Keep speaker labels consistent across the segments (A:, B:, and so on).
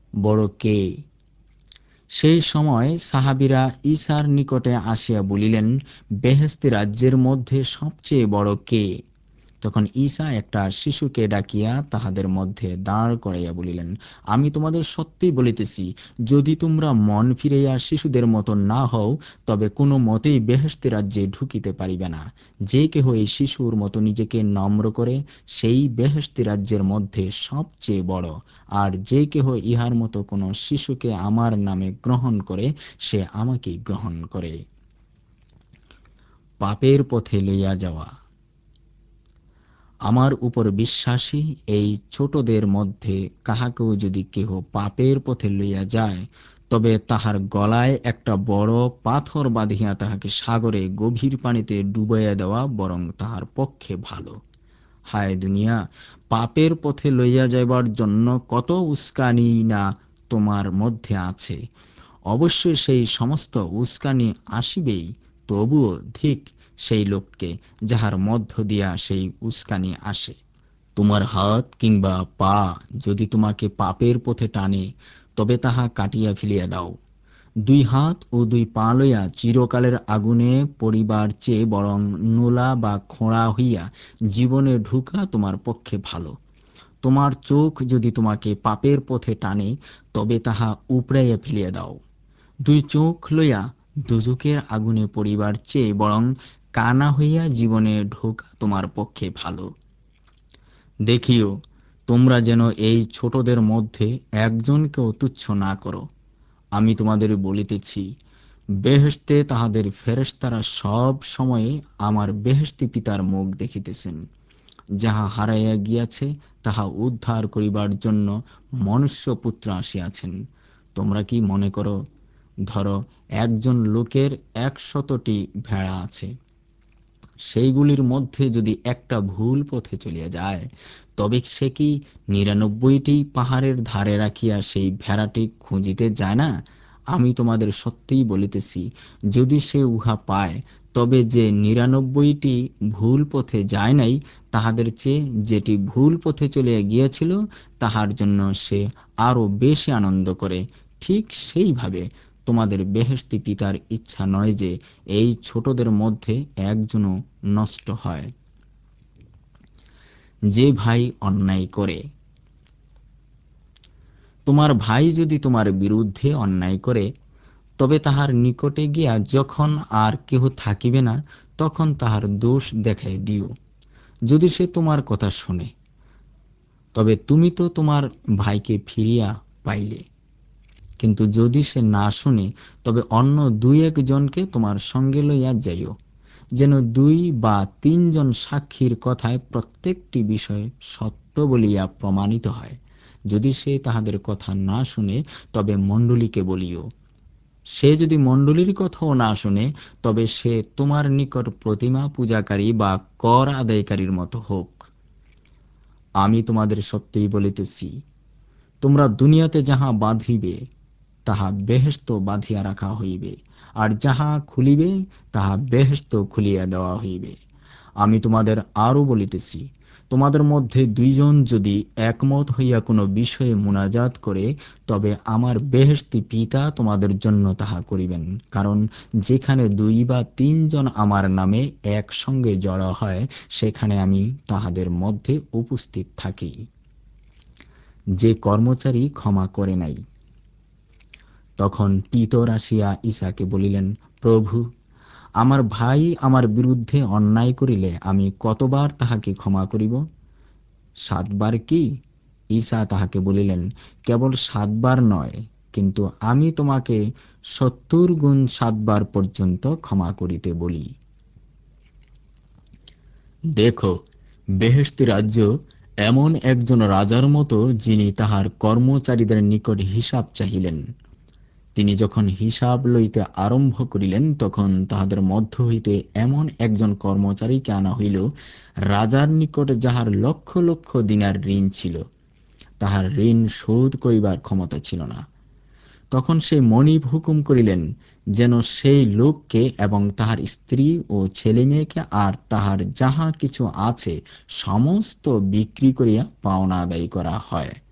A: বড় কে? সেই সময় সাহাবীরা ঈসার নিকটে আসিয়া বলিলেন, বেহেশতি রাজ্যের মধ্যে সবচেয়ে বড় কে? তখন ঈসা একটা শিশুকে ডাকিয়া তাহাদের মধ্যে দাঁড় করাইয়া বলিলেন, আমি তোমাদের সত্যি বলিতেছি, যদি তোমরা মন ফিরাইয়া শিশুদের মতো না হও, তবে কোনো মতেই বেহেশতি রাজ্যে ঢুকিতে পারিবে না। যে কেহ এই শিশুর মতো নিজেকে নম্র করে, সেই বেহেশতি রাজ্যের মধ্যে সবচেয়ে বড়। আর যে কেহ ইহার মতো কোনো শিশুকে আমার নামে গ্রহণ করে, সে আমাকেই গ্রহণ করে। পাপের পথে লইয়া যাওয়া। আমার উপর বিশ্বাসী এই ছোটদের মধ্যে কাহাকেও যদি কেহ পাপের পথে লইয়া যায়, তবে তাহার গলায় একটা বড় পাথর বাঁধিয়া তাহাকে সাগরে গভীর পানিতে ডুবাইয়া দেওয়া বরং তাহার পক্ষে ভালো। হায় দুনিয়া, পাপের পথে লইয়া যাইবার জন্য কত উস্কানি না তোমার মধ্যে আছে। অবশ্যই সেই সমস্ত উস্কানি আসিবেই, তবুও ধিক সেই লোককে যাহার মধ্য দিয়া সেই উস্কানি আসে। তোমার হাত কিংবা পা যদি তোমাকে পাপের পথে টানে, তবে তাহা কাটিয়া ফেলিয়া দাও। দুই হাত ও দুই পা লইয়া চিরকালের আগুনে পড়িবার চেয়ে বরং নোলা বা খোঁড়া হইয়া জীবনে ঢুকা তোমার পক্ষে ভালো। তোমার চোখ যদি তোমাকে পাপের পথে টানে, তবে তাহা উপড়াইয়া ফেলিয়া দাও। দুই চোখ লইয়া দুজকের আগুনে পড়িবার চেয়ে বরং কানা হইয়া জীবনে ঢোকা তোমার পক্ষে ভালো। দেখিও, তোমরা যেন এই ছোটদের মধ্যে একজনকেও তুচ্ছ না করো। আমি তোমাদের বলিতেছি, বেহেশতে তাহাদের ফেরেশতারা সব সময়ে আমার বেহেশতি পিতার মুখ দেখিতেছেন। যাহা হারাইয়া গিয়াছে তাহা উদ্ধার করিবার জন্য মনুষ্যপুত্র আসিয়াছেন। তোমরা কি মনে করো, ধরো একজন লোকের 100টি ভেড়া আছে, সেইগুলির মধ্যে যদি একটা ভুল পথে চলিয়া যায়, তবে সে কি 99টি পাহাড়ের ধারে রাখিয়া সেই ভেড়াটি খুঁজিতে যায় না? আমি তোমাদের সত্যিই বলিতেছি, যদি সে উহা পায়, তবে যে 99টি ভুল পথে যায় নাই, তাহাদের চেয়ে যেটি ভুল পথে চলিয়া গিয়াছিল, তাহার জন্য সে আরো বেশি আনন্দ করে। ঠিক সেইভাবে তোমাদের বেহেশতি পিতার ইচ্ছা নয় যে এই ছোটদের মধ্যে একজনও নষ্ট হয়। যে ভাই অন্যায় করে। তোমার ভাই যদি তোমার বিরুদ্ধে অন্যায় করে, তবে তাহার নিকটে গিয়া যখন আর কেহ থাকিবে না, তখন তাহার দোষ দেখাই দিও। যদি সে তোমার কথা শুনে, তবে তুমি তো তোমার ভাইকে ফিরিয়া পাইলে। কিন্তু যদি সে না শুনে, তবে অন্য 2-1 জনকে তোমার সঙ্গে লইয়া যাইও, যেন 2 বা 3 জন সাক্ষীর কথায় প্রত্যেকটি বিষয় সত্য বলিয়া প্রমাণিত হয়। যদি সে তাহাদের কথা না শুনে, তবে মণ্ডলীকে বলিও। সে যদি মণ্ডলীর কথাও না শুনে, তবে সে তোমার নিকট প্রতিমা পূজাকারী বা কর আদায়কারীর মতো হোক। আমি তোমাদের সত্যই বলিতেছি, তোমরা দুনিয়াতে যাহা বাঁধিবে, তাহা বেহেশত বাঁধিয়া রাখা হইবে, আর যাহা খুলিবে, তাহা বেহেশত খুলিয়া দেওয়া হইবে। আমি তোমাদের আরো বলিতেছি, তোমাদের মধ্যে 2 জন যদি একমত হইয়া কোনো বিষয়ে মুনাজাত করে, তবে আমার বেহেশতি পিতা তোমাদের জন্য তাহা করিবেন। কারণ যেখানে 2 বা 3 জন আমার নামে একসঙ্গে জড়ো হয়, সেখানে আমি তাহাদের মধ্যে উপস্থিত থাকি। যে কর্মচারী ক্ষমা করে নাই। তখন পিতর আসিয়া ঈসাকে বলিলেন, প্রভু, আমার ভাই আমার বিরুদ্ধে অন্যায় করিলে আমি কতবার তাহাকে ক্ষমা করিব? 7 বার কি? ঈসা তাহাকে বলিলেন, কেবল 7 বার নয়, কিন্তু আমি তোমাকে 70 গুণ 7 বার পর্যন্ত ক্ষমা করিতে বলি। দেখো, বেহেশতি রাজ্য এমন একজন রাজার মতো, যিনি তাহার কর্মচারীদের নিকট হিসাব চাহিলেন। তিনি যখন হিসাব লইতে আরম্ভ করিলেন, তখন তাহাদের মধ্য হইতে এমন একজন কর্মচারীকে আনা হইল, রাজার নিকট যাহার লক্ষ লক্ষ দিনার ঋণ ছিল। তাহার ঋণ শোধ করিবার ক্ষমতা ছিল না। তখন সেই মনিব হুকুম করিলেন, যেন সেই লোককে এবং তাহার স্ত্রী ও ছেলে মেয়েকে আর তাহার যাহা কিছু আছে সমস্ত বিক্রি করিয়া পাওনা আদায় করা হয়।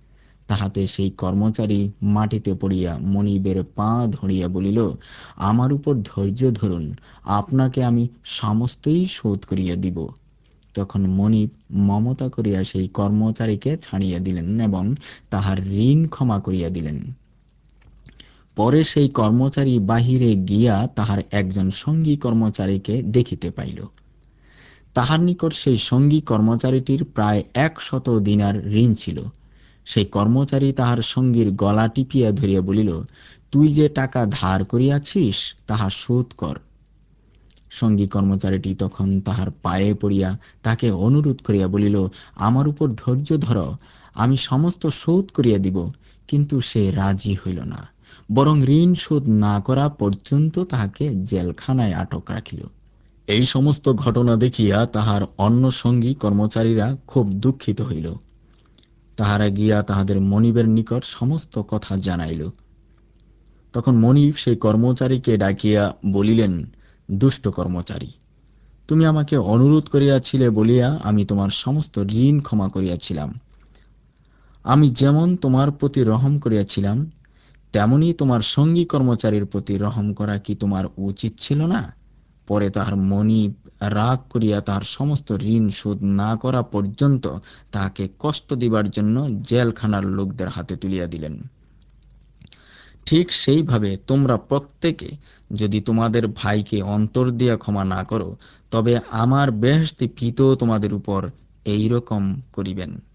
A: তাহাতে সেই কর্মচারী মাটিতে পড়িয়া মনিবের পা ধরিয়া বলিল, আমার উপর ধৈর্য ধরুন, আপনাকে আমি সমস্তই শোধ করিয়া দিব। তখন মনিব মমতা করিয়া সেই কর্মচারীকে ছাড়িয়া দিলেন এবং তাহার ঋণ ক্ষমা করিয়া দিলেন। পরে সেই কর্মচারী বাহিরে গিয়া তাহার একজন সঙ্গী কর্মচারীকে দেখিতে পাইল। তাহার নিকট সেই সঙ্গী কর্মচারীটির প্রায় 100 দিনার ঋণ ছিল। সেই কর্মচারী তাহার সঙ্গীর গলা টিপিয়া ধরিয়া বলিল, তুই যে টাকা ধার করিয়াছিস তাহা শোধ কর। সঙ্গী কর্মচারীটি তখন তাহার পায়ে পড়িয়া তাকে অনুরোধ করিয়া বলিল, আমার উপর ধৈর্য ধর, আমি সমস্ত শোধ করিয়া দিব। কিন্তু সে রাজি হইল না, বরং ঋণ শোধ না করা পর্যন্ত তাহাকে জেলখানায় আটক রাখিল। এই সমস্ত ঘটনা দেখিয়া তাহার অন্য সঙ্গী কর্মচারীরা খুব দুঃখিত হইল। তাহারা গিয়া তাহাদের মনিবের নিকট সমস্ত কথা জানাইল। তখন মনিব সেই কর্মচারীকে ডাকিয়া বলিলেন, দুষ্ট কর্মচারী, তুমি আমাকে অনুরোধ করিয়াছিলে বলিয়া আমি তোমার সমস্ত ঋণ ক্ষমা করিয়াছিলাম। আমি যেমন তোমার প্রতি রহম করিয়াছিলাম, তেমনি তোমার সঙ্গী কর্মচারীর প্রতি রহম করা কি তোমার উচিত ছিল না? পরে তাহার মনিব রাগ করিয়া তাহার সমস্ত ঋণ শোধ না করা পর্যন্ত তাহাকে কষ্ট দিবার জন্য জেলখানার লোকদের হাতে তুলিয়া দিলেন। ঠিক সেইভাবে তোমরা প্রত্যেকে যদি তোমাদের ভাইকে অন্তর দিয়া ক্ষমা না করো, তবে আমার বেহেশতি পিতা তোমাদের উপর এইরকম করিবেন।